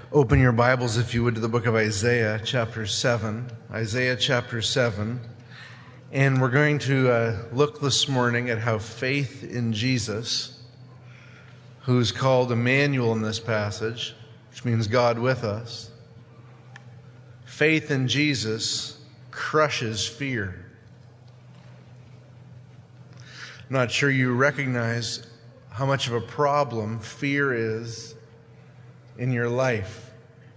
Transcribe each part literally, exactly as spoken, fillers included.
Open your Bibles, if you would, to the book of Isaiah, chapter seven. Isaiah, chapter seven. And we're going to uh, look this morning at how faith in Jesus, who's called Emmanuel in this passage, which means God with us, faith in Jesus crushes fear. I'm not sure you recognize how much of a problem fear is in your life.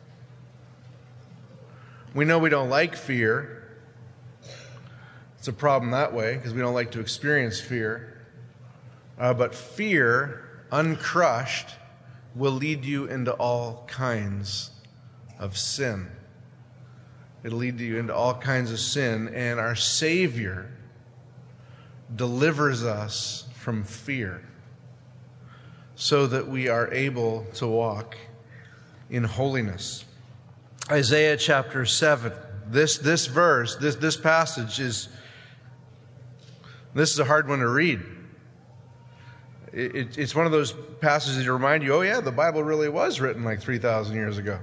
We know we don't like fear. It's a problem that way because we don't like to experience fear. Uh, but fear, uncrushed, will lead you into all kinds of sin. It'll lead you into all kinds of sin, and our Savior delivers us from fear so that we are able to walk in holiness. Isaiah chapter seven. This this verse, this this passage is this is a hard one to read. It, it, it's one of those passages that remind you, oh yeah, the Bible really was written like three thousand years ago.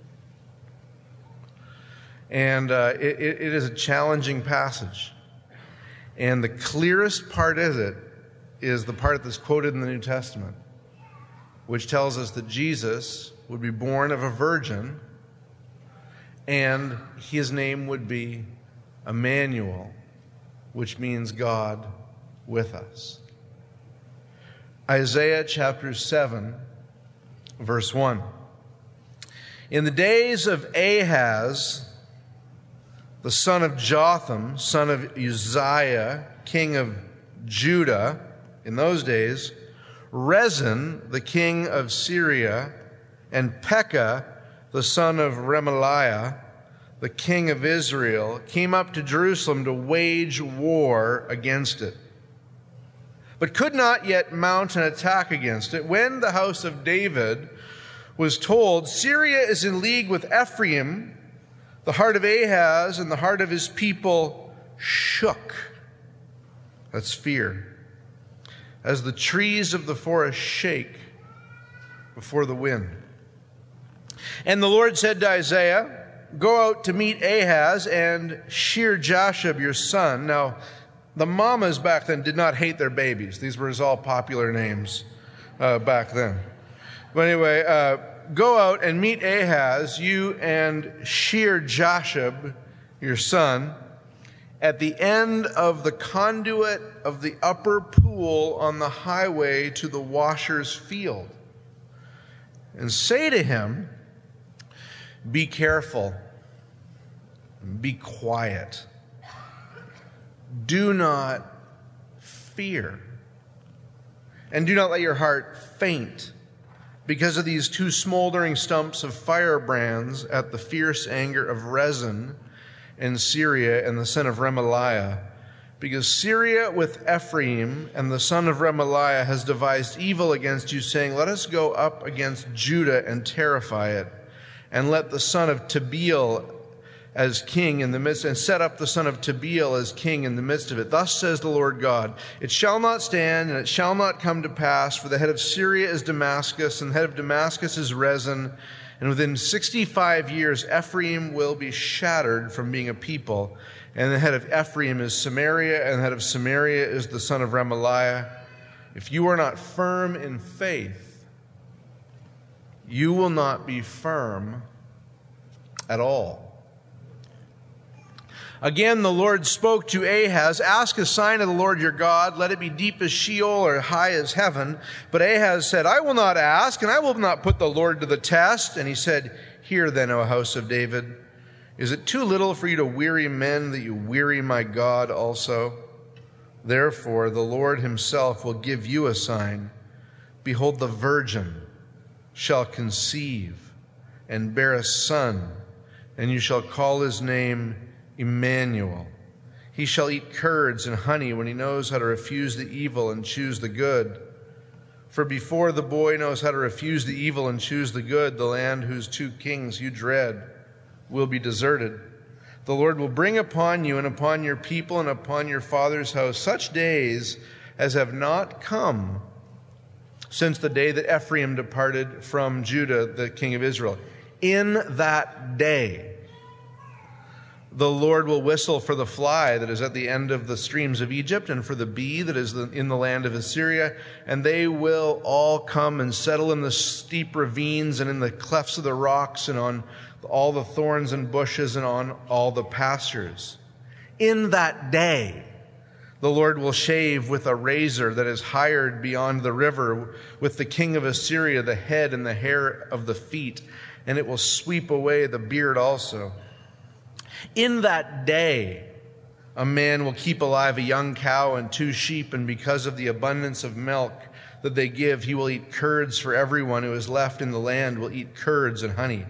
And uh, it, it is a challenging passage. And the clearest part of it is the part that's quoted in the New Testament, which tells us that Jesus would be born of a virgin, and his name would be Emmanuel, which means God with us. Isaiah chapter seven, verse one. In the days of Ahaz, the son of Jotham, son of Uzziah, king of Judah, in those days, Rezin, the king of Syria, and Pekah, the son of Remaliah, the king of Israel, came up to Jerusalem to wage war against it, but could not yet mount an attack against it. When the house of David was told, Syria is in league with Ephraim, the heart of Ahaz and the heart of his people shook. That's fear. As the trees of the forest shake before the wind. And the Lord said to Isaiah, go out to meet Ahaz and Shear-Jashub your son. Now, the mamas back then did not hate their babies. These were all popular names uh, back then. But anyway, uh, go out and meet Ahaz, you and Shear-Jashub your son, at the end of the conduit of the upper pool on the highway to the washer's field. And say to him, be careful, be quiet, do not fear, and do not let your heart faint because of these two smoldering stumps of firebrands at the fierce anger of Rezin and Syria and the son of Remaliah. Because Syria with Ephraim and the son of Remaliah has devised evil against you, saying, let us go up against Judah and terrify it, and let the son of Tabeel as king in the midst, and set up the son of Tabeel as king in the midst of it. Thus says the Lord God, it shall not stand, and it shall not come to pass, for the head of Syria is Damascus, and the head of Damascus is Rezin, and within sixty-five years Ephraim will be shattered from being a people, and the head of Ephraim is Samaria, and the head of Samaria is the son of Remaliah. If you are not firm in faith, you will not be firm at all. Again, the Lord spoke to Ahaz, ask a sign of the Lord your God, let it be deep as Sheol or high as heaven. But Ahaz said, I will not ask, and I will not put the Lord to the test. And he said, hear then, O house of David, is it too little for you to weary men that you weary my God also? Therefore, the Lord himself will give you a sign. Behold, the virgin shall conceive and bear a son, and you shall call his name Emmanuel. He shall eat curds and honey when he knows how to refuse the evil and choose the good. For before the boy knows how to refuse the evil and choose the good, the land whose two kings you dread will be deserted. The Lord will bring upon you and upon your people and upon your father's house such days as have not come since the day that Ephraim departed from Judah, the king of Israel. In that day, the Lord will whistle for the fly that is at the end of the streams of Egypt, and for the bee that is in the land of Assyria, and they will all come and settle in the steep ravines and in the clefts of the rocks and on all the thorns and bushes and on all the pastures. In that day, the Lord will shave with a razor that is hired beyond the river with the king of Assyria, the head and the hair of the feet, and it will sweep away the beard also. In that day, a man will keep alive a young cow and two sheep, and because of the abundance of milk that they give, he will eat curds, for everyone who is left in the land will eat curds and honey.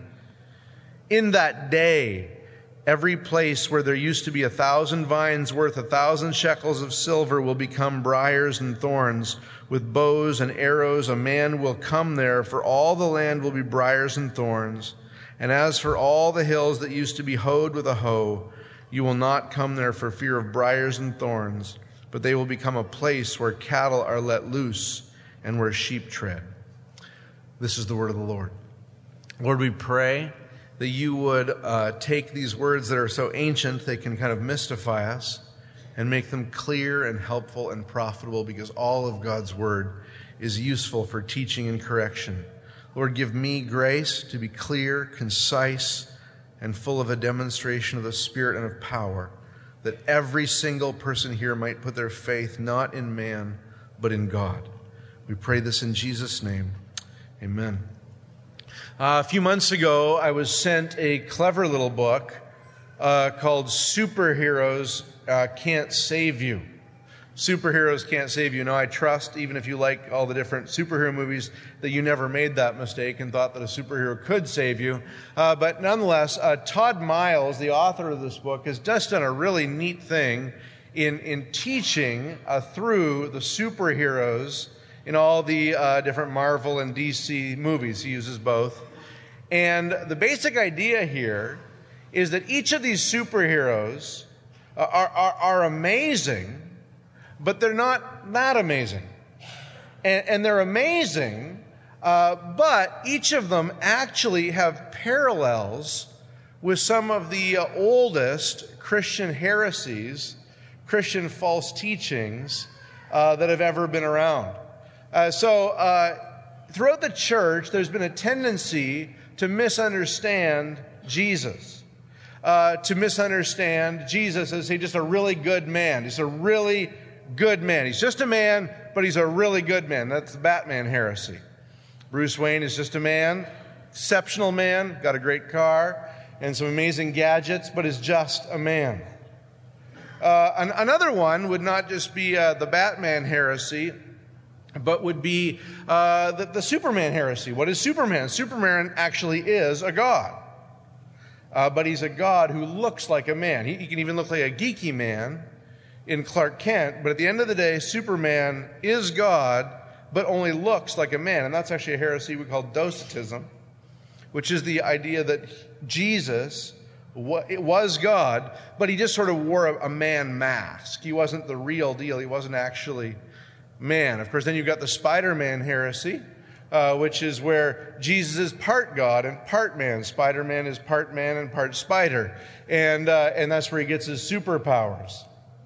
In that day, every place where there used to be a thousand vines worth a thousand shekels of silver will become briars and thorns. With bows and arrows, a man will come there, for all the land will be briars and thorns. And as for all the hills that used to be hoed with a hoe, you will not come there for fear of briars and thorns, but they will become a place where cattle are let loose and where sheep tread. This is the word of the Lord. Lord, we pray that you would uh, take these words that are so ancient they can kind of mystify us and make them clear and helpful and profitable, because all of God's word is useful for teaching and correction. Lord, give me grace to be clear, concise, and full of a demonstration of the Spirit and of power, that every single person here might put their faith not in man, but in God. We pray this in Jesus' name. Amen. Uh, a few months ago, I was sent a clever little book uh, called Superheroes uh, Can't Save You. Superheroes Can't Save You. Now, I trust, even if you like all the different superhero movies, that you never made that mistake and thought that a superhero could save you. Uh, but nonetheless, uh, Todd Miles, the author of this book, has just done a really neat thing in, in teaching uh, through the superheroes in all the uh, different Marvel and D C movies. He uses both. And the basic idea here is that each of these superheroes are, are, are amazing, but they're not that amazing. And, and they're amazing, uh, but each of them actually have parallels with some of the uh, oldest Christian heresies, Christian false teachings uh, that have ever been around. Uh, so uh, throughout the church, there's been a tendency to misunderstand Jesus. Uh, to misunderstand Jesus as he's just a really good man. He's a really good man. He's just a man, but he's a really good man. That's the Batman heresy. Bruce Wayne is just a man, exceptional man, got a great car and some amazing gadgets, but is just a man. Uh, an, another one would not just be uh, the Batman heresy, but would be uh, the, the Superman heresy. What is Superman? Superman actually is a god. Uh, but he's a god who looks like a man. He, he can even look like a geeky man in Clark Kent, but at the end of the day, Superman is God, but only looks like a man. And that's actually a heresy we call Docetism, which is the idea that Jesus was God, but he just sort of wore a, a man mask. He wasn't the real deal. He wasn't actually man. Of course, then you've got the Spider-Man heresy, uh, which is where Jesus is part God and part man. Spider-Man is part man and part spider. And, uh, and that's where he gets his superpowers.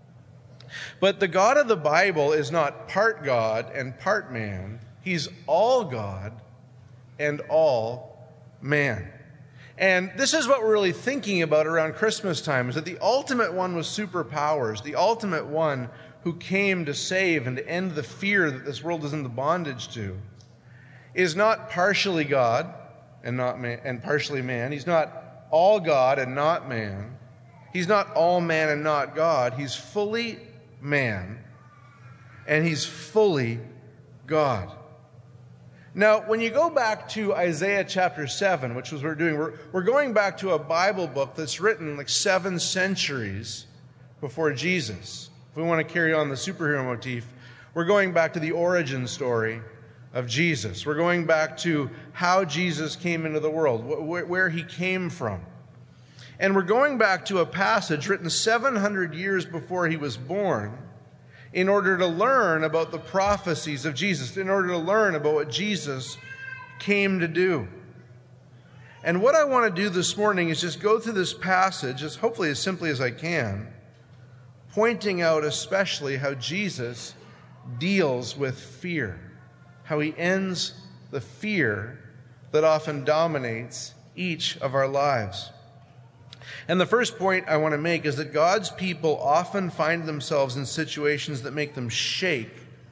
But the God of the Bible is not part God and part man. He's all God and all man. And this is what we're really thinking about around Christmas time, is that the ultimate one with superpowers, the ultimate one who came to save and to end the fear that this world is in the bondage to, is not partially God and not man, and partially man. He's not all God and not man. He's not all man and not God. He's fully man, and he's fully God. Now, when you go back to Isaiah chapter seven, which was what we're doing, we're, we're going back to a Bible book that's written like seven centuries before Jesus. If we want to carry on the superhero motif, we're going back to the origin story of Jesus. We're going back to how Jesus came into the world, wh- where he came from. And we're going back to a passage written seven hundred years before he was born in order to learn about the prophecies of Jesus, in order to learn about what Jesus came to do. And what I want to do this morning is just go through this passage, as hopefully as simply as I can, pointing out especially how Jesus deals with fear, how he ends the fear that often dominates each of our lives. And the first point I want to make is that God's people often find themselves in situations that make them shake,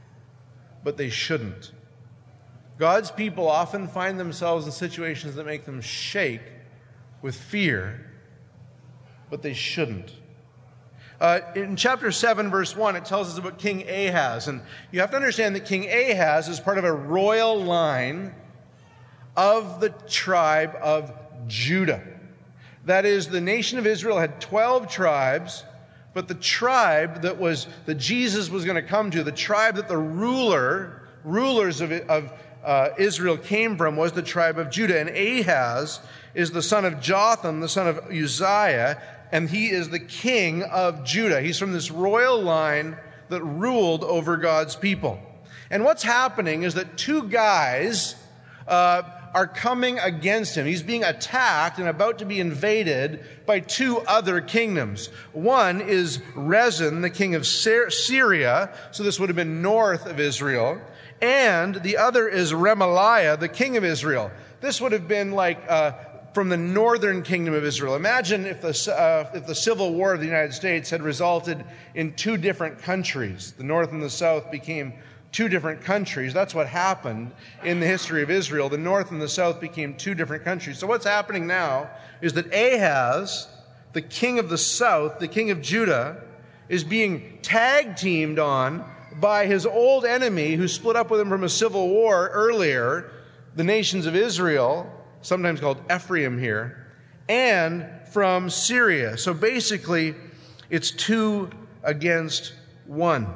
but they shouldn't. God's people often find themselves in situations that make them shake with fear, but they shouldn't. Uh, in chapter seven, verse one, it tells us about King Ahaz. And you have to understand that King Ahaz is part of a royal line of the tribe of Judah. That is, the nation of Israel had twelve tribes, but the tribe that was that Jesus was going to come to, the tribe that the ruler, rulers of, of uh, Israel came from, was the tribe of Judah. And Ahaz is the son of Jotham, the son of Uzziah, and he is the king of Judah. He's from this royal line that ruled over God's people. And what's happening is that two guys uh, are coming against him. He's being attacked and about to be invaded by two other kingdoms. One is Rezin, the king of Syria, so this would have been north of Israel. And the other is Remaliah, the king of Israel. This would have been like uh, from the northern kingdom of Israel. Imagine if the, uh, if the Civil War of the United States had resulted in two different countries. The north and the south became two different countries. That's what happened in the history of Israel. The north and the south became two different countries. So what's happening now is that Ahaz, the king of the south, the king of Judah, is being tag-teamed on by his old enemy who split up with him from a civil war earlier, the nations of Israel, sometimes called Ephraim here, and from Syria. So basically, it's two against one.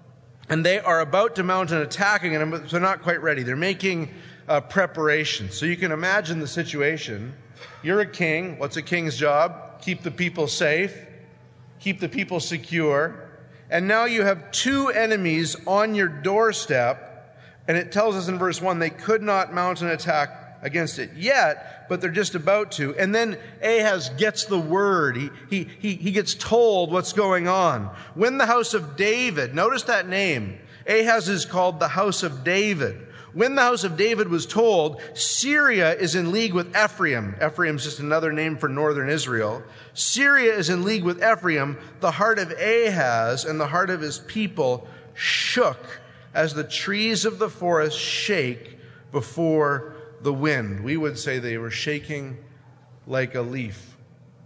And they are about to mount an attack against him, but they're not quite ready. They're making uh, preparations. So you can imagine the situation. You're a king. What's a king's job? Keep the people safe. Keep the people secure. And now you have two enemies on your doorstep. And it tells us in verse one, they could not mount an attack against it yet, but they're just about to. And then Ahaz gets the word. He, he, he, he gets told what's going on. When the house of David, notice that name, Ahaz is called the house of David. When the house of David was told, Syria is in league with Ephraim. Ephraim's just another name for northern Israel. Syria is in league with Ephraim. The heart of Ahaz and the heart of his people shook as the trees of the forest shake before the wind. We would say they were shaking like a leaf.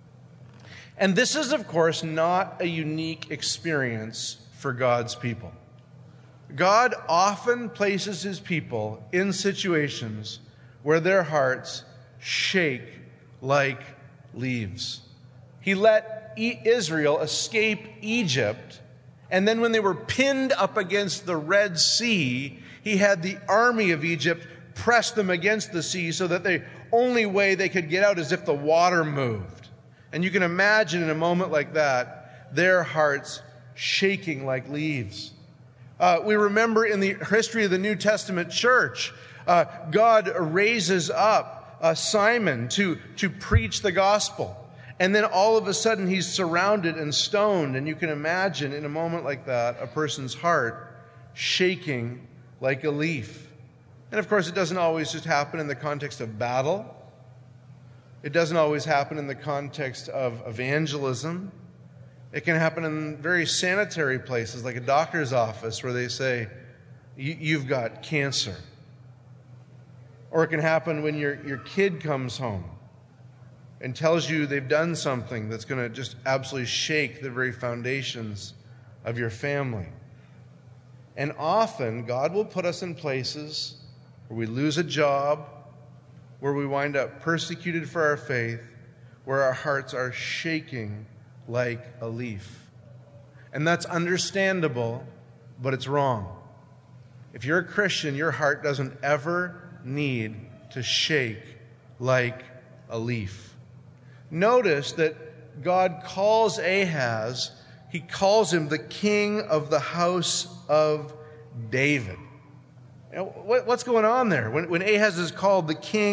And this is, of course, not a unique experience for God's people. God often places his people in situations where their hearts shake like leaves. He let Israel escape Egypt, and then when they were pinned up against the Red Sea, he had the army of Egypt press them against the sea so that the only way they could get out is if the water moved. And you can imagine in a moment like that, their hearts shaking like leaves. Uh, we remember in the history of the New Testament church, uh, God raises up uh, Simon to, to preach the gospel. And then all of a sudden he's surrounded and stoned. And you can imagine in a moment like that, a person's heart shaking like a leaf. And of course, it doesn't always just happen in the context of battle. It doesn't always happen in the context of evangelism. It can happen in very sanitary places, like a doctor's office, where they say, you've got cancer. Or it can happen when your, your kid comes home and tells you they've done something that's going to just absolutely shake the very foundations of your family. And often, God will put us in places where we lose a job, where we wind up persecuted for our faith, where our hearts are shaking like a leaf. And that's understandable, but it's wrong. If you're a Christian, your heart doesn't ever need to shake like a leaf. Notice that God calls Ahaz, he calls him the king of the house of David. You know, what, what's going on there? When, when Ahaz is called the king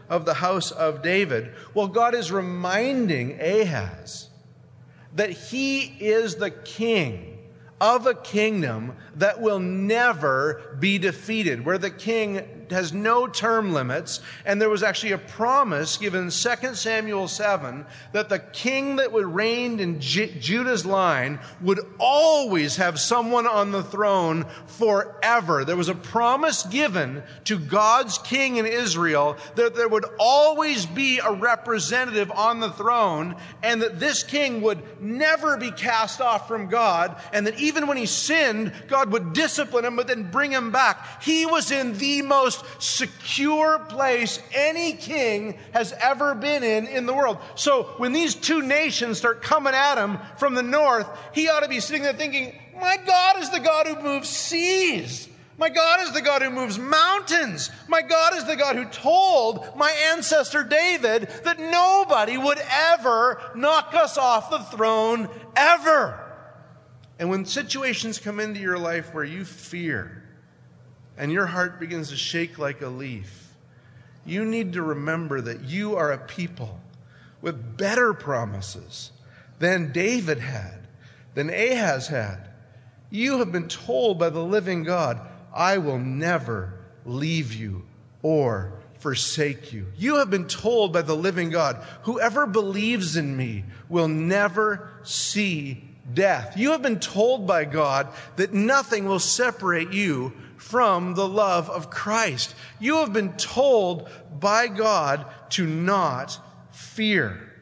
of the house of David. Well, God is reminding Ahaz that he is the king of a kingdom that will never be defeated, where the king has no term limits. And there was actually a promise given in Second Samuel seven that the king that would reign in J- Judah's line would always have someone on the throne forever. There was a promise given to God's king in Israel that there would always be a representative on the throne, and that this king would never be cast off from God, and that even when he sinned, God would discipline him but then bring him back. He was in the most secure place any king has ever been in in the world. So when these two nations start coming at him from the north, he ought to be sitting there thinking, my God is the God who moves seas. My God is the God who moves mountains. My God is the God who told my ancestor David that nobody would ever knock us off the throne, ever. And when situations come into your life where you fear and your heart begins to shake like a leaf, you need to remember that you are a people with better promises than David had, than Ahaz had. You have been told by the living God, I will never leave you or forsake you. You have been told by the living God, whoever believes in me will never see death. You have been told by God that nothing will separate you from the love of Christ. You have been told by God to not fear.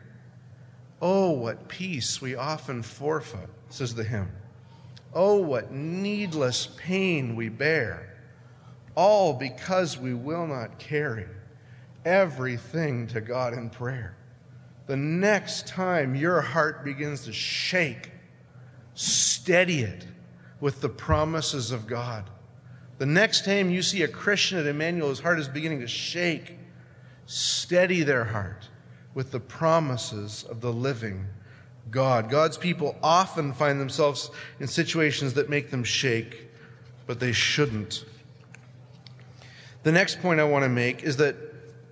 Oh, what peace we often forfeit, says the hymn. Oh, what needless pain we bear, all because we will not carry everything to God in prayer. The next time your heart begins to shake, steady it with the promises of God. The next time you see a Christian at Emmanuel whose heart is beginning to shake, steady their heart with the promises of the living God. God's people often find themselves in situations that make them shake, but they shouldn't. The next point I want to make is that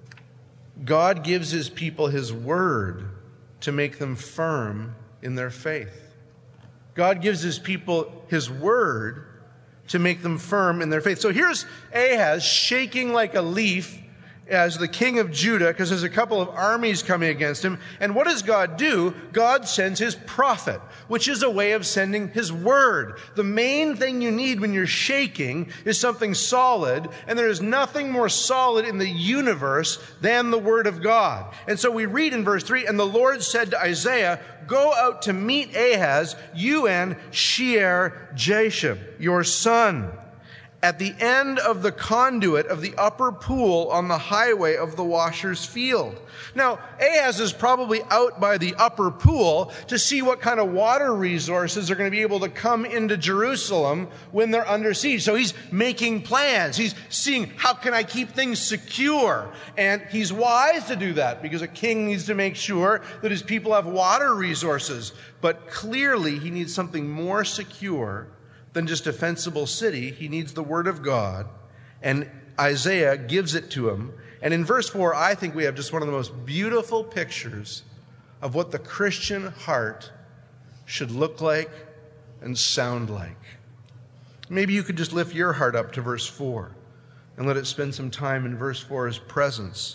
God gives his people his word to make them firm in their faith. God gives his people his word to make them firm in their faith. So here's Ahaz shaking like a leaf as the king of Judah, because there's a couple of armies coming against him. And what does God do? God sends his prophet, which is a way of sending his word. The main thing you need when you're shaking is something solid, and there is nothing more solid in the universe than the word of God. And so we read in verse three, and the Lord said to Isaiah, go out to meet Ahaz, you and Shear-Jashub, your son, at the end of the conduit of the upper pool on the highway of the washer's field. Now, Ahaz is probably out by the upper pool to see what kind of water resources are going to be able to come into Jerusalem when they're under siege. So he's making plans. He's seeing, how can I keep things secure? And he's wise to do that because a king needs to make sure that his people have water resources. But clearly he needs something more secure than just a defensible city. He needs the word of God, and Isaiah gives it to him. And in verse four, I think we have just one of the most beautiful pictures of what the Christian heart should look like and sound like. Maybe you could just lift your heart up to verse four and let it spend some time in verse four's presence.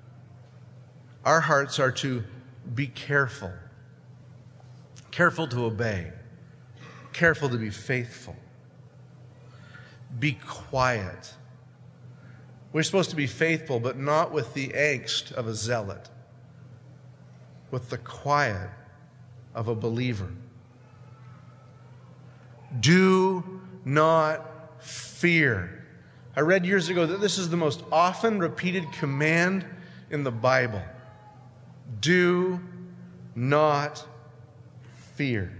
Our hearts are to be careful, careful to obey, careful to be faithful. Be quiet. We're supposed to be faithful, but not with the angst of a zealot, with the quiet of a believer. Do not fear. I read years ago that this is the most often repeated command in the Bible. Do not fear.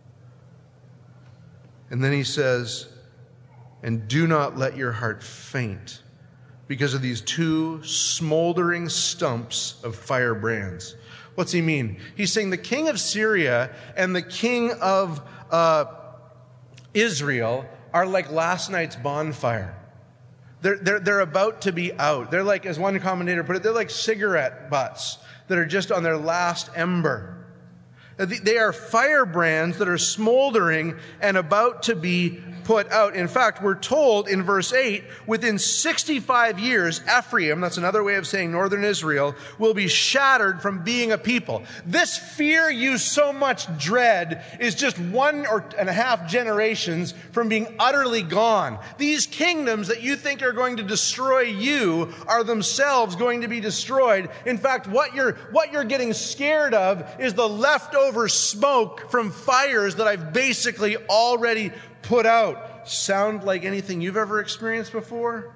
And then he says, and do not let your heart faint because of these two smoldering stumps of firebrands. What's he mean? He's saying the king of Syria and the king of uh, Israel are like last night's bonfire. They're, they're, they're about to be out. They're like, as one commentator put it, they're like cigarette butts that are just on their last ember. They are firebrands that are smoldering and about to be put out. In fact, we're told in verse eight, within sixty-five years, Ephraim, that's another way of saying northern Israel, will be shattered from being a people. This fear you so much dread is just one or and a half generations from being utterly gone. These kingdoms that you think are going to destroy you are themselves going to be destroyed. In fact, what you're, what you're getting scared of is the leftover smoke from fires that I've basically already put out. Sound like anything you've ever experienced before?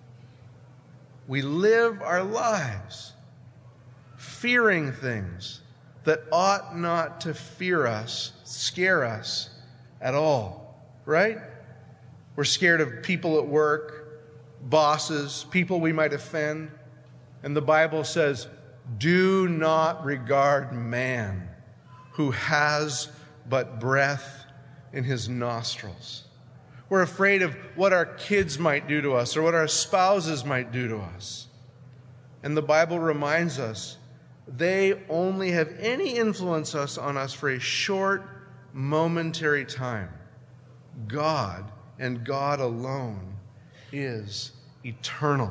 We live our lives fearing things that ought not to fear us, scare us at all, right? We're scared of people at work, bosses, people we might offend. And the Bible says, do not regard man who has but breath in his nostrils. We're afraid of what our kids might do to us or what our spouses might do to us. And the Bible reminds us they only have any influence us on us for a short, momentary time. God and God alone is eternal.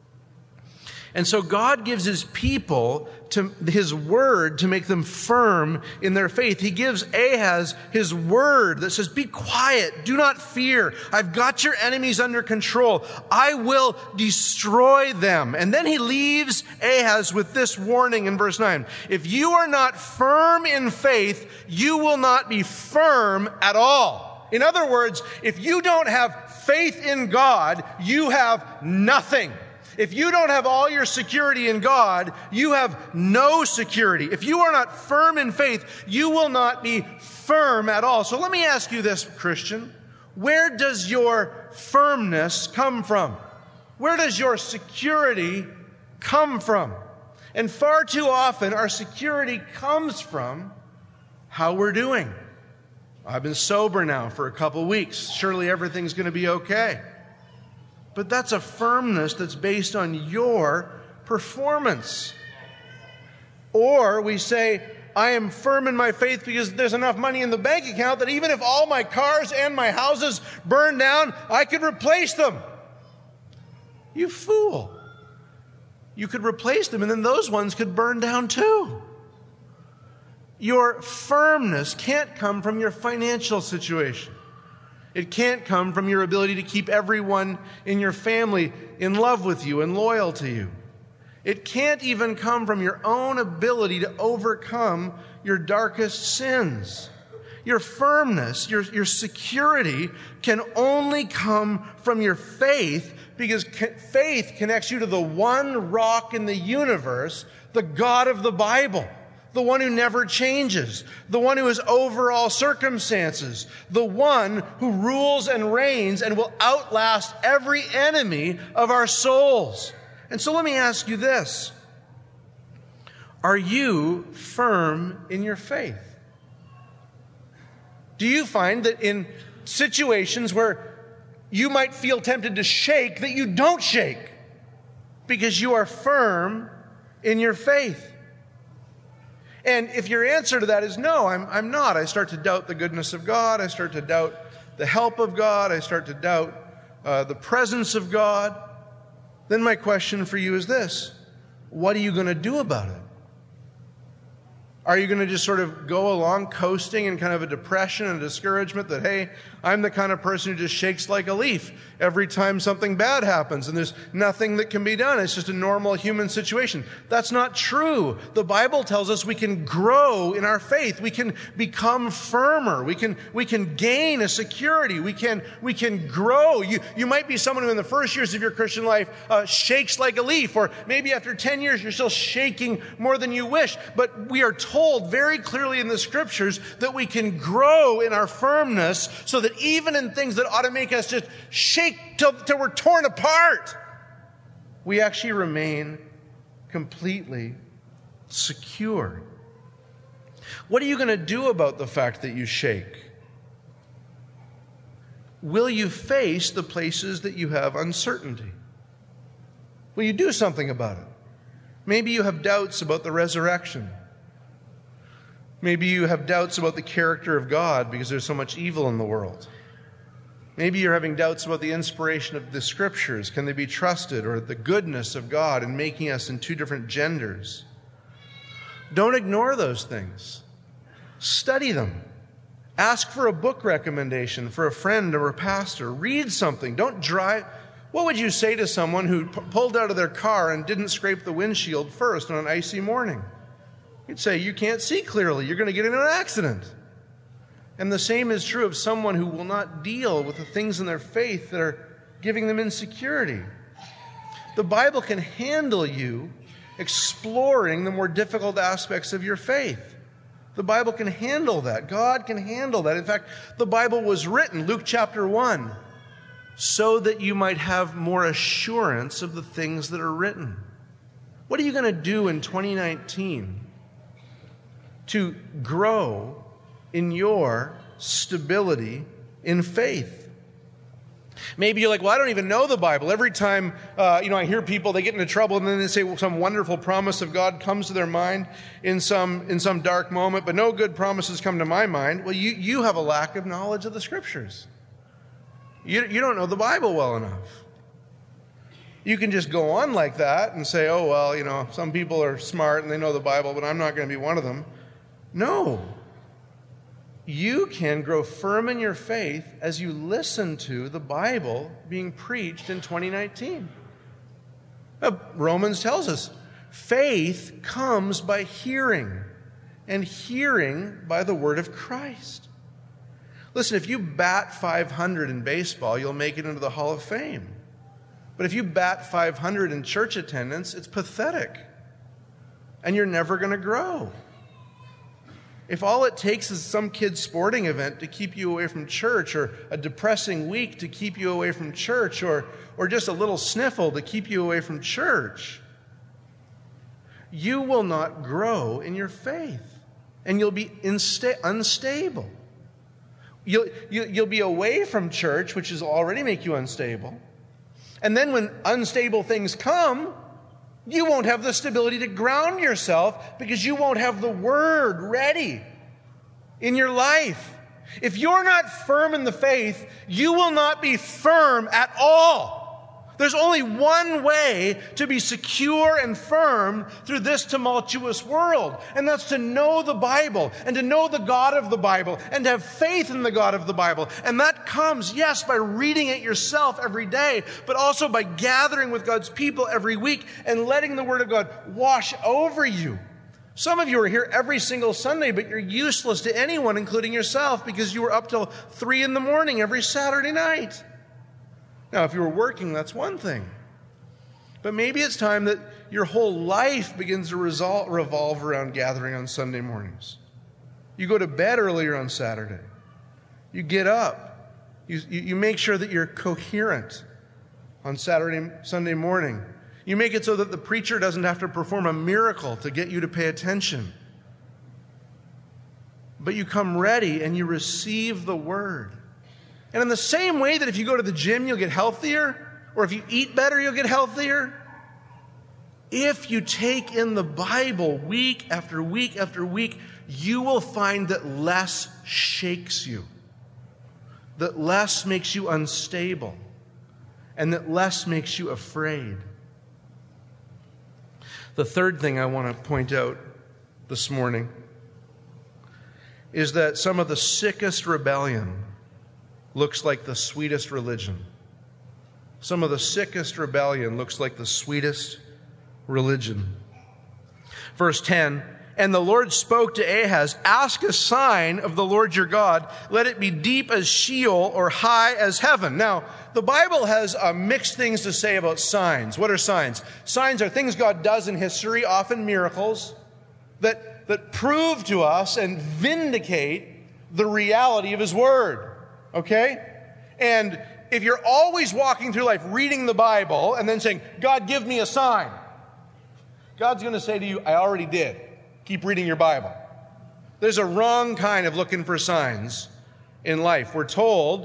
And so God gives his people to his word to make them firm in their faith. He gives Ahaz his word that says, be quiet, do not fear. I've got your enemies under control. I will destroy them. And then he leaves Ahaz with this warning in verse nine. If you are not firm in faith, you will not be firm at all. In other words, if you don't have faith in God, you have nothing. If you don't have all your security in God, you have no security. If you are not firm in faith, you will not be firm at all. So let me ask you this, Christian. Where does your firmness come from? Where does your security come from? And far too often, our security comes from how we're doing. I've been sober now for a couple weeks. Surely everything's going to be okay. But that's a firmness that's based on your performance. Or we say, I am firm in my faith because there's enough money in the bank account that even if all my cars and my houses burn down, I could replace them. You fool. You could replace them and then those ones could burn down too. Your firmness can't come from your financial situation. It can't come from your ability to keep everyone in your family in love with you and loyal to you. It can't even come from your own ability to overcome your darkest sins. Your firmness, your, your security can only come from your faith because faith connects you to the one rock in the universe, the God of the Bible. The one who never changes, the one who is over all circumstances, the one who rules and reigns and will outlast every enemy of our souls. And so let me ask you this. Are you firm in your faith? Do you find that in situations where you might feel tempted to shake, that you don't shake because you are firm in your faith? And if your answer to that is no, I'm, I'm not. I start to doubt the goodness of God. I start to doubt the help of God. I start to doubt uh, the presence of God. Then my question for you is this. What are you going to do about it? Are you going to just sort of go along coasting in kind of a depression and a discouragement that, hey, I'm the kind of person who just shakes like a leaf every time something bad happens and there's nothing that can be done. It's just a normal human situation. That's not true. The Bible tells us we can grow in our faith. We can become firmer. We can, we can gain a security. We can, we can grow. You, you might be someone who in the first years of your Christian life uh, shakes like a leaf, or maybe after ten years you're still shaking more than you wish. But we are told very clearly in the Scriptures that we can grow in our firmness so that even in things that ought to make us just shake till, till we're torn apart, we actually remain completely secure. What are you going to do about the fact that you shake? will you face the places that you have uncertainty? Will you do something about it? Maybe you have doubts about the resurrection. Maybe you have doubts about the character of God because there's so much evil in the world. Maybe you're having doubts about the inspiration of the Scriptures. Can they be trusted? Or the goodness of God in making us in two different genders. Don't ignore those things. Study them. Ask for a book recommendation for a friend or a pastor. Read something. Don't drive. What would you say to someone who p- pulled out of their car and didn't scrape the windshield first on an icy morning? You'd say, you can't see clearly. You're going to get in an accident. And the same is true of someone who will not deal with the things in their faith that are giving them insecurity. The Bible can handle you exploring the more difficult aspects of your faith. The Bible can handle that. God can handle that. In fact, the Bible was written, Luke chapter one, so that you might have more assurance of the things that are written. What are you going to do in twenty nineteen to grow in your stability in faith? Maybe you're like, well, I don't even know the Bible. Every time, uh, you know, I hear people, they get into trouble and then they say, well, some wonderful promise of God comes to their mind in some in some dark moment, but no good promises come to my mind. Well, you, you have a lack of knowledge of the Scriptures. You, you don't know the Bible well enough. You can just go on like that and say, oh, well, you know, some people are smart and they know the Bible, but I'm not going to be one of them. No. You can grow firm in your faith as you listen to the Bible being preached in twenty nineteen. Uh, Romans tells us, faith comes by hearing, and hearing by the word of Christ. Listen, if you bat five hundred in baseball, you'll make it into the Hall of Fame. But if you bat five hundred in church attendance, it's pathetic, and you're never going to grow. If all it takes is some kid's sporting event to keep you away from church, or a depressing week to keep you away from church, or, or just a little sniffle to keep you away from church, you will not grow in your faith, and you'll be insta- unstable. You'll, you, you'll be away from church, which is already make you unstable. And then when unstable things come, you won't have the stability to ground yourself because you won't have the Word ready in your life. If you're not firm in the faith, you will not be firm at all. There's only one way to be secure and firm through this tumultuous world, and that's to know the Bible and to know the God of the Bible and to have faith in the God of the Bible. And that comes, yes, by reading it yourself every day, but also by gathering with God's people every week and letting the Word of God wash over you. Some of you are here every single Sunday, but you're useless to anyone, including yourself, because you were up till three in the morning every Saturday night. Now, if you were working, that's one thing. But maybe it's time that your whole life begins to resol- revolve around gathering on Sunday mornings. You go to bed earlier on Saturday. You get up. You, you, you make sure that you're coherent on Saturday, Sunday morning. You make it so that the preacher doesn't have to perform a miracle to get you to pay attention. But you come ready and you receive the Word. And in the same way that if you go to the gym, you'll get healthier, or if you eat better, you'll get healthier, if you take in the Bible week after week after week, you will find that less shakes you, that less makes you unstable, and that less makes you afraid. The third thing I want to point out this morning is that some of the sickest rebellion looks like the sweetest religion. Some of the sickest rebellion looks like the sweetest religion. Verse ten, and the Lord spoke to Ahaz, ask a sign of the Lord your God. Let it be deep as Sheol or high as heaven. Now, the Bible has uh, mixed things to say about signs. What are signs? Signs are things God does in history, often miracles, that, that prove to us and vindicate the reality of His Word. Okay? And if you're always walking through life reading the Bible and then saying, God, give me a sign, God's going to say to you, I already did. Keep reading your Bible. There's a wrong kind of looking for signs in life. We're told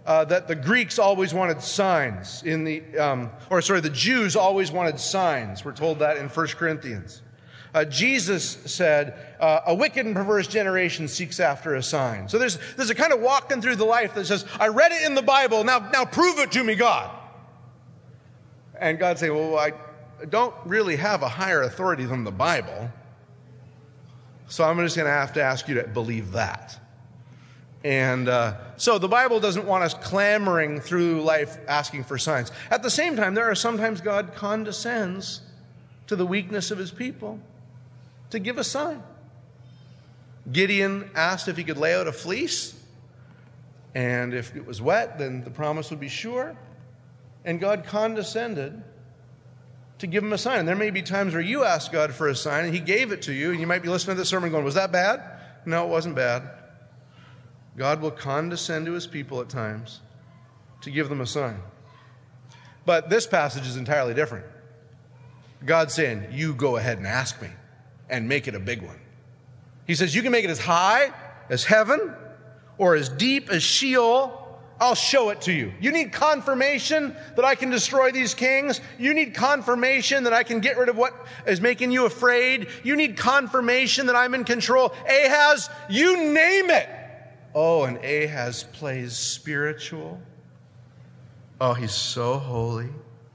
uh, that the Greeks always wanted signs in the, um, or sorry, the Jews always wanted signs. We're told that in First Corinthians. Uh, Jesus said, uh, a wicked and perverse generation seeks after a sign. So there's, there's a kind of walking through the life that says, I read it in the Bible, now, now prove it to me, God. And God saying, well, I don't really have a higher authority than the Bible, so I'm just going to have to ask you to believe that. And uh, so the Bible doesn't want us clamoring through life asking for signs. At the same time, there are sometimes God condescends to the weakness of his people to give a sign. Gideon asked if he could lay out a fleece, and if it was wet, then the promise would be sure. And God condescended to give him a sign. And there may be times where you ask God for a sign, and he gave it to you, and you might be listening to this sermon going, was that bad? No, it wasn't bad. God will condescend to his people at times to give them a sign. But this passage is entirely different. God's saying, you go ahead and ask me and make it a big one. He says, you can make it as high as heaven or as deep as Sheol. I'll show it to you. You need confirmation that I can destroy these kings. You need confirmation that I can get rid of what is making you afraid. You need confirmation that I'm in control. Ahaz, you name it. Oh, and Ahaz plays spiritual. Oh, he's so holy.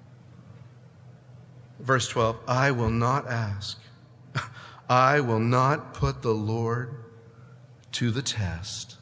Verse twelve, I will not ask. I will not put the Lord to the test.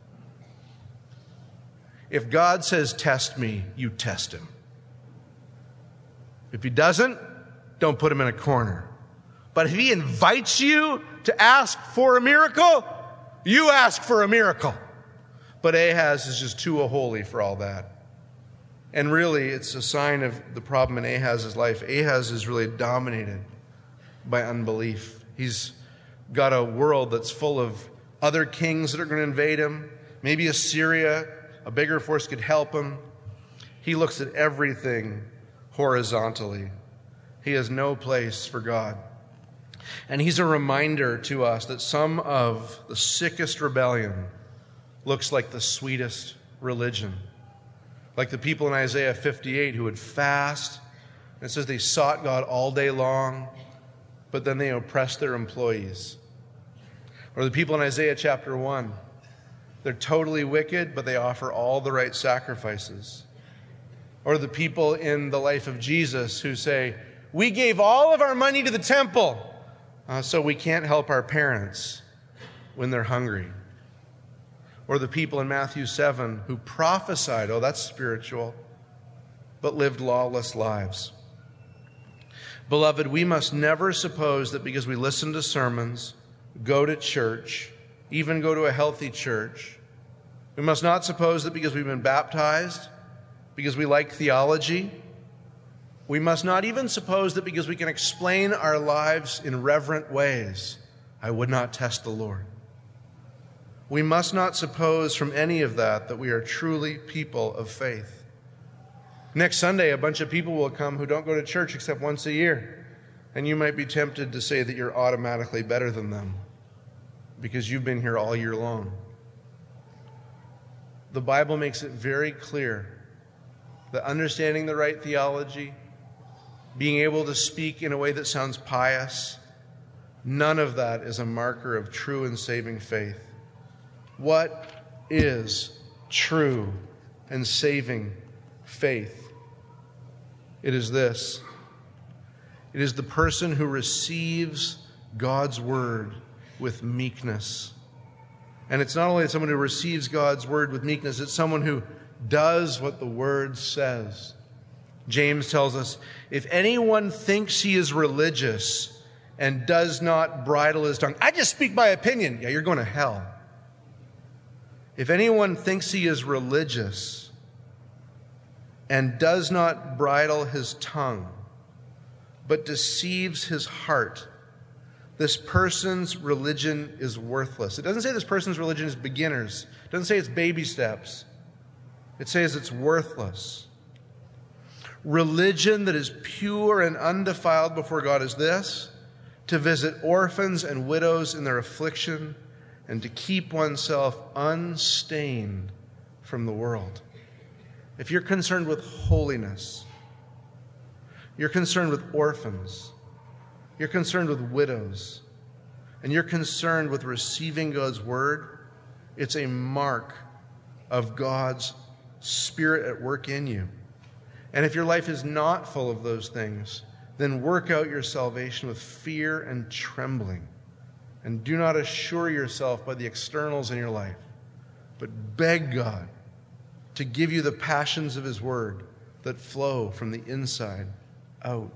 If God says, test me, you test him. If he doesn't, don't put him in a corner. But if he invites you to ask for a miracle, you ask for a miracle. But Ahaz is just too holy for all that. And really, it's a sign of the problem in Ahaz's life. Ahaz is really dominated by unbelief. He's got a world that's full of other kings that are going to invade him. Maybe Assyria, a bigger force, could help him. He looks at everything horizontally. He has no place for God. And he's a reminder to us that some of the sickest rebellion looks like the sweetest religion. Like the people in Isaiah fifty-eight who would fast. And it says they sought God all day long, but then they oppressed their employees. Or the people in Isaiah chapter one. They're totally wicked, but they offer all the right sacrifices. Or the people in the life of Jesus who say, we gave all of our money to the temple, uh, so we can't help our parents when they're hungry. Or the people in Matthew seven who prophesied, oh, that's spiritual, but lived lawless lives. Beloved, we must never suppose that because we listen to sermons, go to church, even go to a healthy church, we must not suppose that because we've been baptized, because we like theology, we must not even suppose that because we can explain our lives in reverent ways, I would not test the Lord. We must not suppose from any of that that we are truly people of faith. Next Sunday, a bunch of people will come who don't go to church except once a year. And you might be tempted to say that you're automatically better than them because you've been here all year long. The Bible makes it very clear that understanding the right theology, being able to speak in a way that sounds pious, none of that is a marker of true and saving faith. What is true and saving faith? It is this. It is the person who receives God's word with meekness. And it's not only someone who receives God's word with meekness, it's someone who does what the word says. James tells us, if anyone thinks he is religious and does not bridle his tongue, I just speak my opinion. Yeah, you're going to hell. If anyone thinks he is religious and does not bridle his tongue, but deceives his heart, this person's religion is worthless. It doesn't say this person's religion is beginners. It doesn't say it's baby steps. It says it's worthless. Religion that is pure and undefiled before God is this: to visit orphans and widows in their affliction and to keep oneself unstained from the world. if you're concerned with holiness, you're concerned with orphans, you're concerned with widows, and you're concerned with receiving God's word, it's a mark of God's Spirit at work in you. And if your life is not full of those things, then work out your salvation with fear and trembling. And do not assure yourself by the externals in your life, but beg God to give you the passions of his word that flow from the inside out.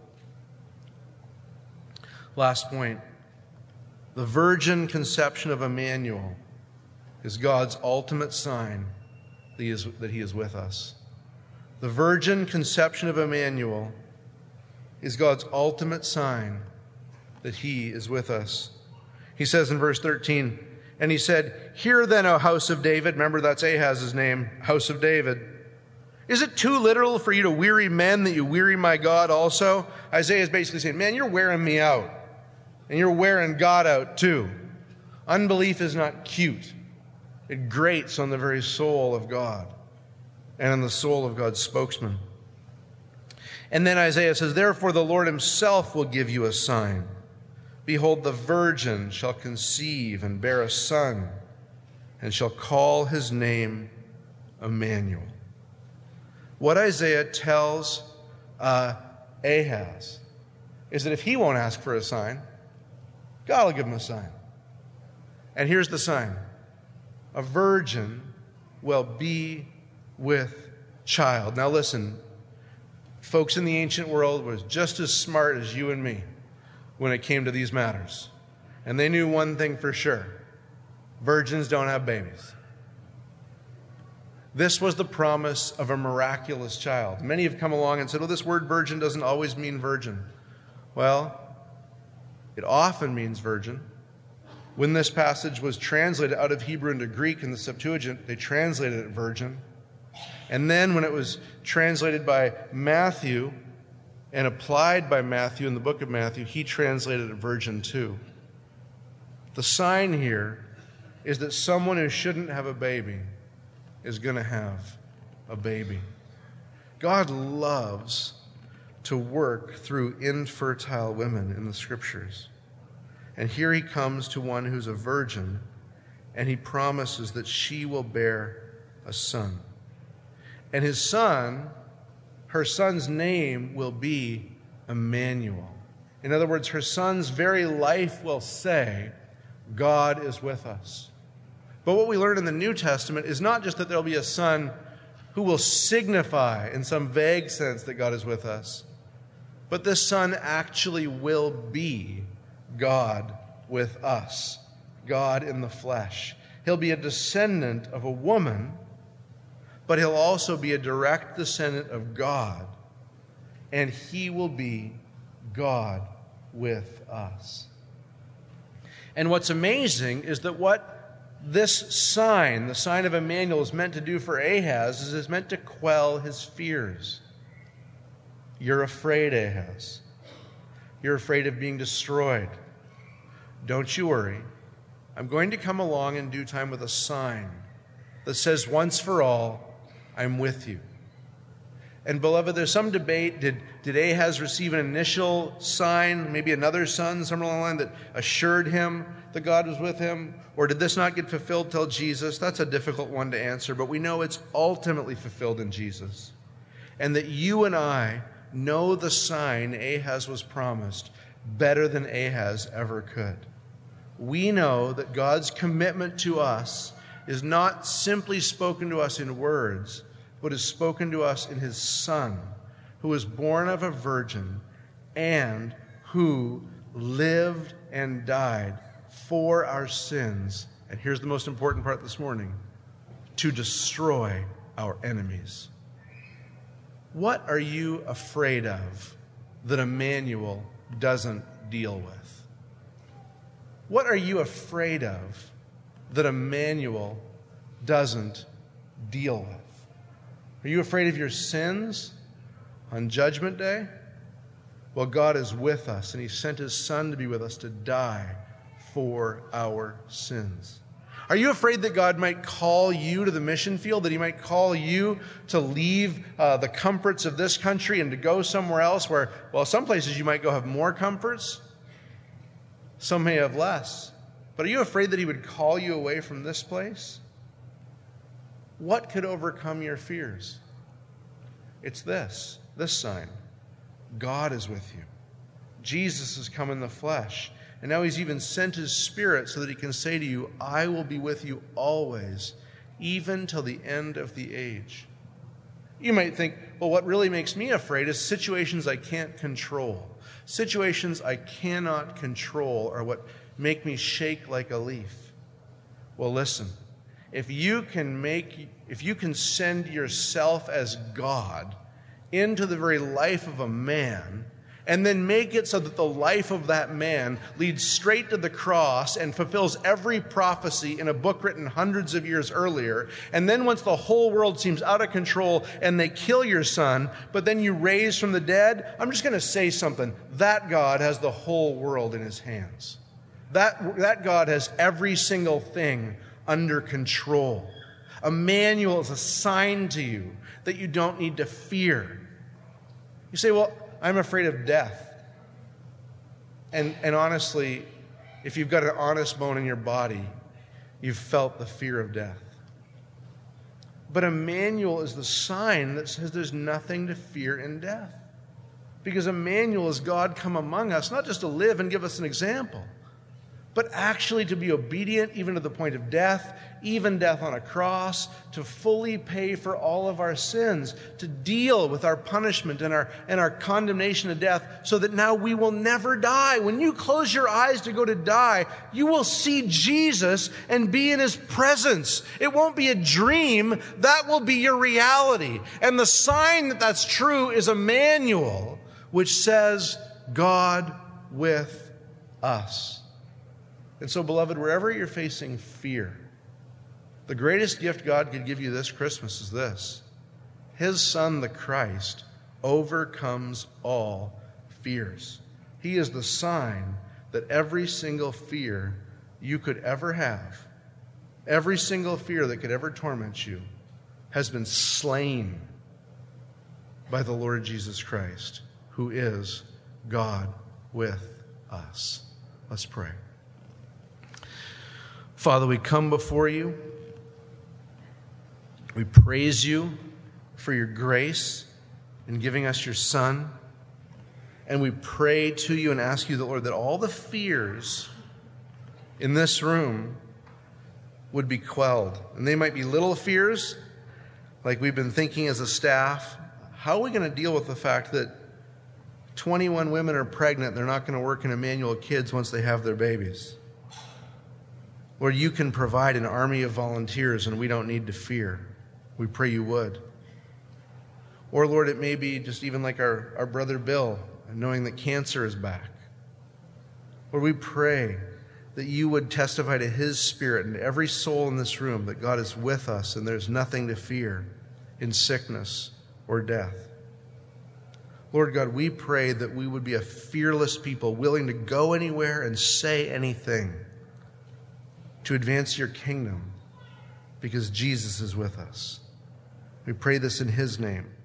Last point. The virgin conception of Emmanuel is God's ultimate sign that he is, that he is with us. The virgin conception of Emmanuel is God's ultimate sign that he is with us. He says in verse thirteen, and he said, hear then, O house of David. Remember, that's Ahaz's name, house of David. Is it too literal for you to weary men that you weary my God also? Isaiah is basically saying, man, you're wearing me out. And you're wearing God out too. Unbelief is not cute. It grates on the very soul of God and on the soul of God's spokesman. And then Isaiah says, therefore the Lord himself will give you a sign. Behold, the virgin shall conceive and bear a son, and shall call his name Emmanuel. What Isaiah tells uh, Ahaz is that if he won't ask for a sign, God will give him a sign. And here's the sign. A virgin will be with child. Now listen, folks in the ancient world were just as smart as you and me when it came to these matters. And they knew one thing for sure. Virgins don't have babies. This was the promise of a miraculous child. Many have come along and said, well, this word virgin doesn't always mean virgin. Well, it often means virgin. When this passage was translated out of Hebrew into Greek in the Septuagint, they translated it virgin. And then when it was translated by Matthew and applied by Matthew in the book of Matthew, he translated it virgin too. The sign here is that someone who shouldn't have a baby is going to have a baby. God loves to work through infertile women in the Scriptures. And here he comes to one who's a virgin, and he promises that she will bear a son. And his son, her son's name will be Emmanuel. In other words, her son's very life will say, God is with us. But what we learn in the New Testament is not just that there'll be a son who will signify in some vague sense that God is with us, but this son actually will be God with us, God in the flesh. He'll be a descendant of a woman, but he'll also be a direct descendant of God, and he will be God with us. And what's amazing is that what this sign, the sign of Emmanuel, is meant to do for Ahaz is it's meant to quell his fears. You're afraid, Ahaz. You're afraid of being destroyed. Don't you worry. I'm going to come along in due time with a sign that says once for all, I'm with you. And beloved, there's some debate. Did, did Ahaz receive an initial sign, maybe another son, somewhere along the line, that assured him that God was with him? Or did this not get fulfilled till Jesus? That's a difficult one to answer, but we know it's ultimately fulfilled in Jesus. And that you and I know the sign Ahaz was promised better than Ahaz ever could. We know that God's commitment to us is not simply spoken to us in words, but is spoken to us in his Son, who was born of a virgin and who lived and died for our sins. And here's the most important part this morning: to destroy our enemies. What are you afraid of that Emmanuel doesn't deal with? What are you afraid of that Emmanuel doesn't deal with? Are you afraid of your sins on Judgment Day? Well, God is with us, and he sent his Son to be with us to die for our sins. Are you afraid that God might call you to the mission field, that he might call you to leave uh, the comforts of this country and to go somewhere else where, well, some places you might go have more comforts, some may have less. But are you afraid that he would call you away from this place? What could overcome your fears? It's this, this sign. God is with you. Jesus has come in the flesh. And now he's even sent his Spirit so that he can say to you, I will be with you always, even till the end of the age. You might think, well, what really makes me afraid is situations I can't control. Situations I cannot control are what make me shake like a leaf. Well, listen, if you can make, if you can send yourself as God into the very life of a man, and then make it so that the life of that man leads straight to the cross and fulfills every prophecy in a book written hundreds of years earlier. And then once the whole world seems out of control and they kill your son, but then you raise from the dead, I'm just going to say something. That God has the whole world in his hands. That, that God has every single thing under control. Emmanuel is a sign to you that you don't need to fear. You say, well, I'm afraid of death. And, and honestly, if you've got an honest bone in your body, you've felt the fear of death. But Emmanuel is the sign that says there's nothing to fear in death. Because Emmanuel is God come among us, not just to live and give us an example, but actually to be obedient even to the point of death, even death on a cross, to fully pay for all of our sins, to deal with our punishment and our, and our condemnation to death so that now we will never die. When you close your eyes to go to die, you will see Jesus and be in his presence. It won't be a dream. That will be your reality. And the sign that that's true is Emmanuel, which says, God with us. And so, beloved, wherever you're facing fear, the greatest gift God could give you this Christmas is this. His Son, the Christ, overcomes all fears. He is the sign that every single fear you could ever have, every single fear that could ever torment you, has been slain by the Lord Jesus Christ, who is God with us. Let's pray. Father, we come before you. We praise you for your grace in giving us your Son. And we pray to you and ask you, the Lord, that all the fears in this room would be quelled. And they might be little fears, like we've been thinking as a staff. How are we going to deal with the fact that twenty-one women are pregnant and they're not going to work in Emmanuel Kids once they have their babies? Lord, you can provide an army of volunteers and we don't need to fear. We pray you would. Or, Lord, it may be just even like our, our brother Bill, knowing that cancer is back. Lord, we pray that you would testify to his spirit and to every soul in this room that God is with us and there's nothing to fear in sickness or death. Lord God, we pray that we would be a fearless people, willing to go anywhere and say anything to advance your kingdom, because Jesus is with us. We pray this in his name.